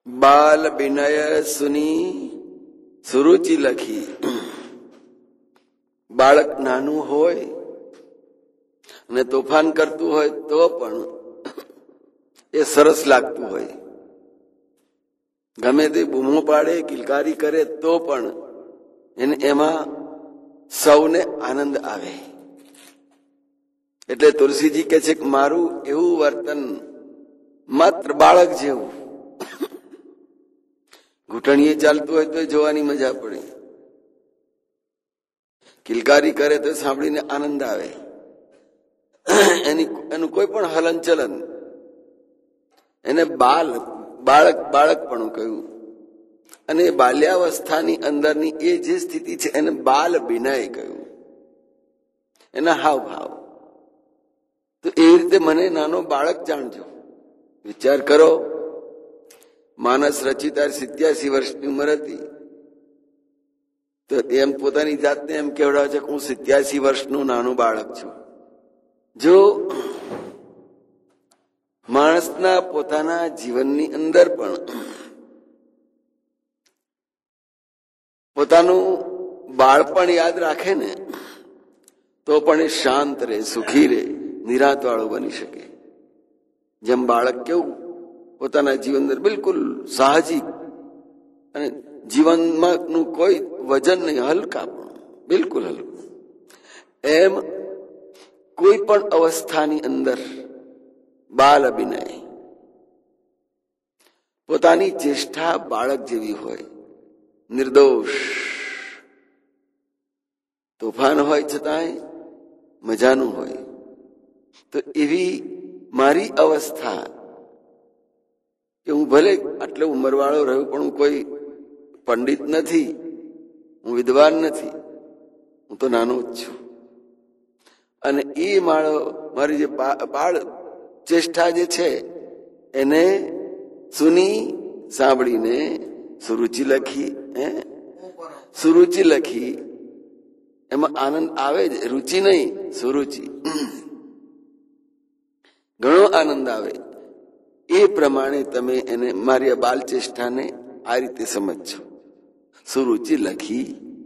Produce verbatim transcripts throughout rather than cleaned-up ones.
બાલ વિનય સુની સુરુચિ લખી. બાળક નાનું હોય અને તોફાન કરતું હોય તો પણ એ સરસ લાગતું હોય. ગમે તે બૂમો પાડે, કિલકારી કરે તો પણ એને એમાં સૌને આનંદ આવે. એટલે તુલસીજી કહે છે કે મારું એવું વર્તન માત્ર બાળક જેવું. ઘૂંટણીએ ચાલતું હોય તો જોવાની મજા પડે, કિલકારી કરે તો સાંભળીને આનંદ આવે. એની એનું કોઈ પણ હલન ચલન, એને બાલ બાળક બાળકપણું કહ્યું. અને બાલ્યાવસ્થાની અંદરની એ જે સ્થિતિ છે એને બાલ વિનય કહ્યું, એના હાવ ભાવ. તો એ રીતે મને નાનો બાળક જાણજો. વિચાર કરો, માનસ રચિતા સિત્યાસી વર્ષની ઉંમર હતી તો એમ પોતાની જાતને એમ કહેવડાવે છે કે હું સિત્યાસી વર્ષનું નાનું બાળક છું. જો માણસના પોતાના જીવનની અંદર પણ પોતાનું બાળપણ યાદ રાખે ને તો પણ એ શાંત રહે, સુખી રહે, નિરાંત વાળો બની શકે. જેમ બાળક કેવું પોતાના જીવન અંદર બિલકુલ સાહજિક અને જીવનમાં નું કોઈ વજન નહીં, હલકા પણ બિલકુલ હલકું, એમ કોઈ પણ અવસ્થાની અંદર બાલ અભિનય, પોતાની ચેષ્ટા બાળક જેવી હોય, નિર્દોષ. તોફાન હોય છતાંય મજાનું હોય. તો એવી મારી અવસ્થા કે હું ભલે આટલો ઉંમરવાળો રહ્યો પણ હું કોઈ પંડિત નથી, હું વિદ્વાન નથી, હું તો નાનો જ છું. અને એ મારો મારી જે બાળ ચેષ્ટા જે છે એને સુની સાંભળીને સુરુચિ લખી. હે સુરુચિ લખી, એમાં આનંદ આવે જ, રુચિ નહીં, સુરુચિ. ઘણો આનંદ આવે. એ પ્રમાણે તમે એને મારી બાલ ચેષ્ટાને આ રીતે સમજજો. સુરુચિ લખી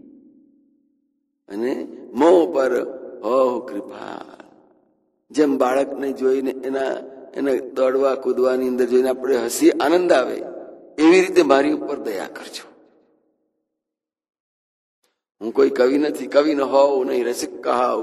અને મોં પર હો કૃપા. જેમ બાળકને જોઈને એના એના દોડવા કૂદવાની અંદર જોઈને આપણે હસી આનંદ આવે, એવી રીતે મારી ઉપર દયા કરજો. હું કોઈ કવિ નથી, કવિ ન હોવ નહીં, રસિક કહાવ.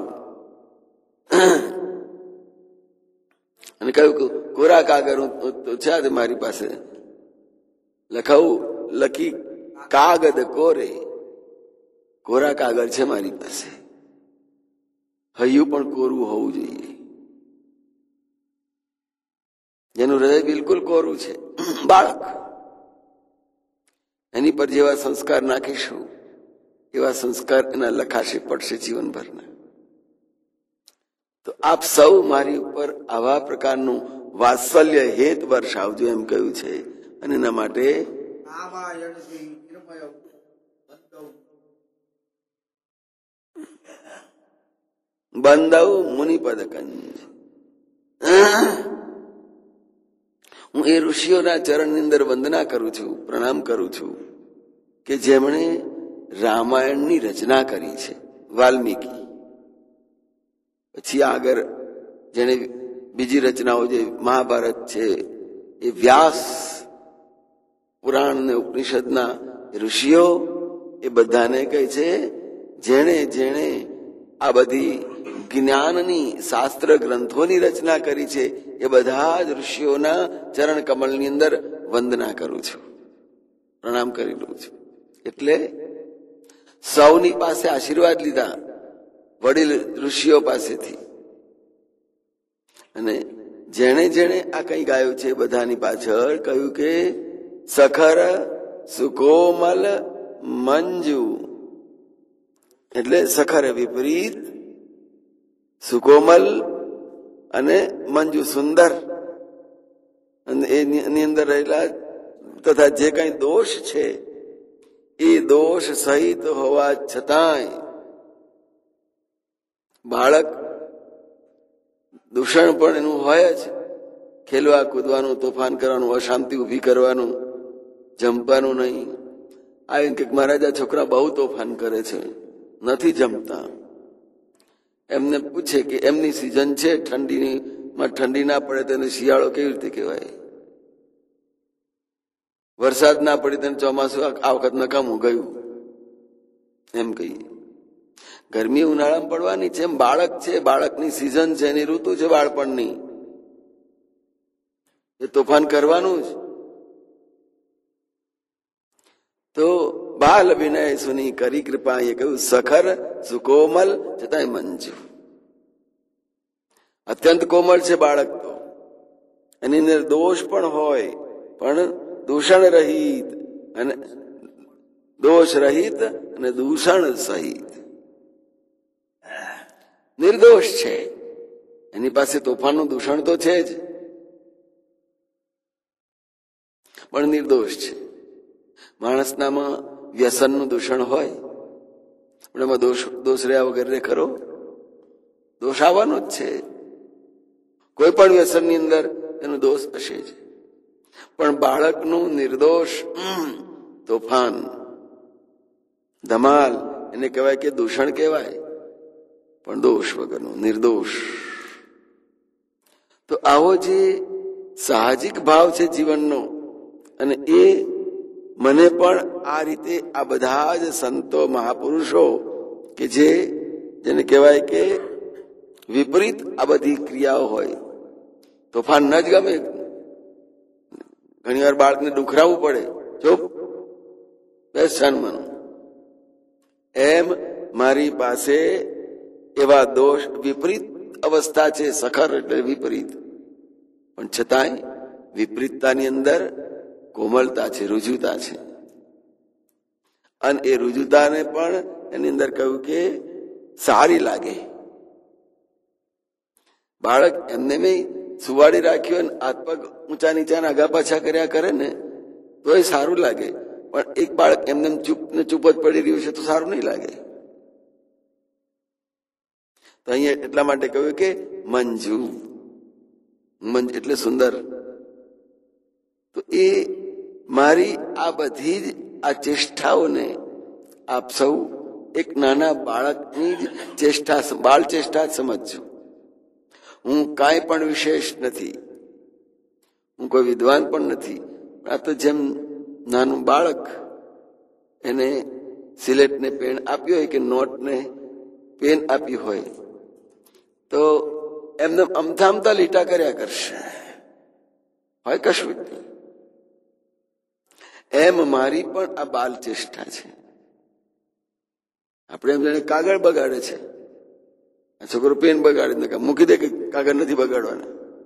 અને કહ્યું કે કોરા કાગળ છે મારી પાસે, લખાવું લખી કાગદ કોરે, કોરા કાગળ છે મારી પાસે. હૈયું પણ કોરું હોવું જોઈએ, જેનું હૃદય બિલકુલ કોરું છે. બાળક, એની પર જેવા સંસ્કાર નાખીશું એવા સંસ્કાર એના લખાશે, પડશે જીવનભરના. તો આપ સૌ મારી ઉપર આવા પ્રકારનું વાત્સલ્ય હેત વર્ષાવજો એમ કહ્યું છે. અને એના માટે બંધવ મુનિપદ કંજ, હું એ ઋષિઓના ચરણની અંદર વંદના કરું છું, પ્રણામ કરું છું કે જેમણે રામાયણની રચના કરી છે. વાલ્મીકી પછી આગળ જેને બીજી રચનાઓ જે મહાભારત છે, એ વ્યાસ પુરાણ ને ઉપનિષદના ઋષિઓ, એ બધાને કહે છે જેણે જેણે આ બધી જ્ઞાનની શાસ્ત્ર ગ્રંથોની રચના કરી છે એ બધા જ ઋષિઓના ચરણ કમળની અંદર વંદના કરું છું, પ્રણામ કરી લઉં છું. એટલે સૌની પાસે આશીર્વાદ લીધા વડીલ ઋષિઓ પાસેથી. અને જેણે જેણે આ કઈ ગાયું છે બધાની પાછળ કહ્યું કે સખર સુકોમલ મંજુ, એટલે સખર વિપરીત, સુકોમલ અને મંજુ સુંદર, અને એની અંદર રહેલા તથા જે કઈ દોષ છે એ દોષ સહિત હોવા છતાંય બાળક દૂષણ પણ એનું હોય જ, ખેલવા કૂદવાનું, તોફાન કરવાનું, અશાંતિ ઉભી કરવાનું, જમવાનું નહીં. આવીને કે મહારાજ આ છોકરા બહુ તોફાન કરે છે, નથી જમતા. એમને પૂછે કે એમની સિઝન છે, ઠંડીની માં ઠંડી ના પડે તેને શિયાળો કેવી રીતે કહેવાય? વરસાદ ના પડે તેને ચોમાસું આ વખત નકામું ગયું એમ કહીએ. ગરમી ઉનાળામાં પડવાની છે, એમ બાળક છે, બાળકની સિઝન છે, એની ઋતુ છે બાળપણની, એ તોફાન કરવાનું જ. તો બાલ વિનય સુની કરી કૃપા, એ કહ્યું સખર સુકોમલ છતાંય મંજુ. અત્યંત કોમળ છે બાળક તો, એની અંદર દોષ પણ હોય પણ દૂષણ રહિત અને દોષ રહિત અને દૂષણ સહિત નિર્દોષ છે. એની પાસે તોફાનનું દૂષણ તો છે જ, પણ નિર્દોષ છે. માણસનામાં વ્યસનનું દૂષણ હોય પણ એમાં દોષ દોષ રહ્યા વગર ખરો? દોષ આવવાનો જ છે. કોઈ પણ વ્યસનની અંદર એનો દોષ હશે જ. પણ બાળકનું નિર્દોષ તોફાન ધમાલ એને કહેવાય કે દૂષણ કહેવાય, પણ દોષ વગરનું નિર્દોષ. તો આવો જે સાહજિક ભાવ છે જીવનનો, અને એ મને પણ આ રીતે આ બધા જ સંતો મહાપુરુષો કે જે જેને કહેવાય કે વિપરીત આ બધી ક્રિયાઓ હોય, તોફાન ન જ ગમે. ઘણી વાર બાળકને ડુખરાવવું પડે, ચૂપ બેસ શાનમાં. એમ મારી પાસે એવા દોષ વિપરીત અવસ્થા છે, સખર એટલે વિપરીત, પણ છતાંય વિપરીતતાની અંદર કોમળતા છે, રુજુતા છે. અને એ રુજુતાને પણ એની અંદર કહ્યું કે સારી લાગે. બાળક એમને મેં સુવાડી રાખ્યો અને હાથ પગ ઊંચા નીચા આગા પાછા કર્યા કરે ને તો એ સારું લાગે, પણ એક બાળક એમને ચૂપ ને ચૂપ જ પડી રહ્યું છે તો સારું નહીં લાગે. તો અહીંયા એટલા માટે કહ્યું કે મંજુ, મંજ એટલે સુંદર. તો એ મારી આ બધી જ આ ચેષ્ટાઓને આપ સૌ એક નાના બાળકની જ ચેષ્ટા, બાળ ચેષ્ટા જ સમજજો. હું કાંઈ પણ વિશેષ નથી, હું કોઈ વિદ્વાન પણ નથી. આ તો જેમ નાનું બાળક એને સિલેટને પેન આપ્યો હોય કે નોટને પેન આપ્યું હોય તો એમને અમથા અમથા લીટા કર્યા કરશે, હોય કશું જ નહીં. એમ મારી પણ આ બાલ ચેષ્ટા છે. આપણે એમ જાણે કાગળ બગાડે છે, આ છોકરો પેન બગાડે ને મૂકી દે કે કાગળ નથી બગાડવાના,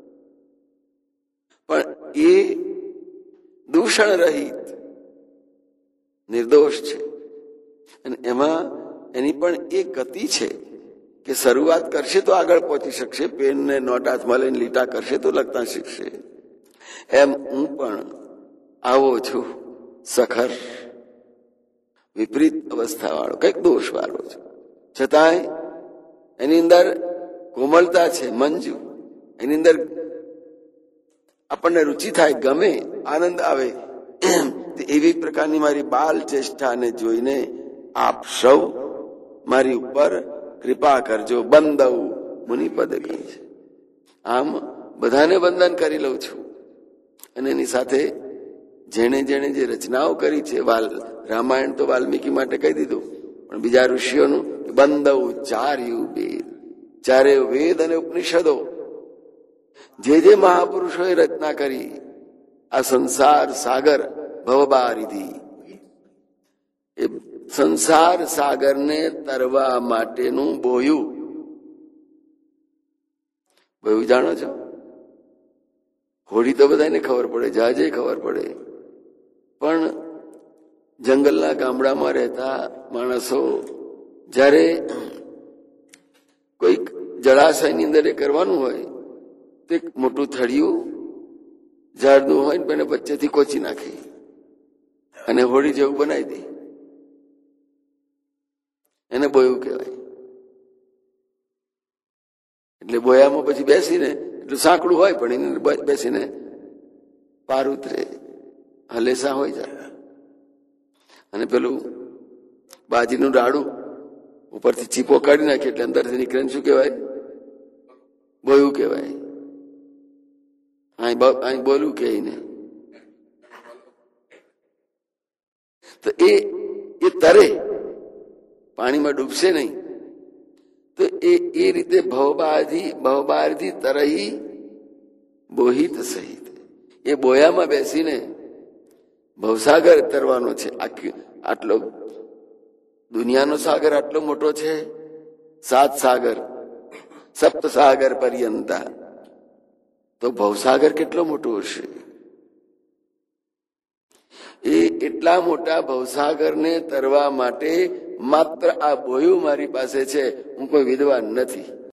પણ એ દૂષણ રહિત નિર્દોષ છે. અને એમાં એની પણ એ ગતિ છે કે શરૂઆત કરશે તો આગળ પહોંચી શકશે, પેન ને નોટ હાથમાં લઈને લીટા કરશે તો લખતા શીખશે. એમ હું પણ આવો છું, સખર વિપરીત અવસ્થા વાળો, કઈક દોષ વાળો છે, છતાંય એની અંદર કોમળતા છે, મંજુ. એની અંદર આપણને રુચિ થાય, ગમે, આનંદ આવે. એવી પ્રકારની મારી બાલ ચેષ્ટાને જોઈને આપ સૌ મારી ઉપર કૃપા કરજો. બંદવ મુનિપદ કહે છે. આમ બધાને વંદન કરી લઉં છું. અને એની સાથે જેણે જેણે જે રચનાઓ કરી છે, વાલ રામાયણ તો વાલ્મીકી માટે કહી દીધું, પણ બીજા ઋષિઓનું બંદવ ચાર્યુ વેદ, ચારે વેદ અને ઉપનિષદો જે જે મહાપુરુષોએ રચના કરી, આ સંસાર સાગર ભવબારિધિ, એ સંસાર સાગરને તરવા માટેનું બોયું. બોયું જાણો છો? હોડી તો બધાને ખબર પડે, જહાજે ખબર પડે, પણ જંગલના ગામડામાં રહેતા માણસો જ્યારે કોઈક જળાશયની અંદર એ કરવાનું હોય તો એક મોટું થળિયું ઝાડનું હોય ને એને વચ્ચેથી કોચી નાખે અને હોડી જેવું બનાવી દે, એને બોયું કહેવાય. એટલે બોયામાં પછી બેસીને એટલું સાંકડું હોય પણ એને બેસીને પાર ઉતરે. હલેસા હોય જાય. અને પેલું બાજીનું ડાળું ઉપરથી ચીપો કાઢી નાખે એટલે અંદરથી નીકળે શું કહેવાય? બોયું કહેવાય. અહીં બોલું કે ને તો એ એ તરે, પાણીમાં ડૂબશે નહીં. તો એ એ રીતે ભવબારથી ભવબારથી તરહી બોહિત સહિત એ બોયામાં બેસીને ભવસાગર તરવાનો છે. આખી આટલો દુનિયાનો સાગર આટલો મોટો છે, સાત સાગર સપ્ત સાગર પર્યંતા, તો ભવસાગર કેટલો મોટો હશે? એ એટલા મોટા ભવસાગરને તરવા માટે માત્ર આ બોયું મારી પાસે છે. હું કોઈ વિદ્વાન નથી.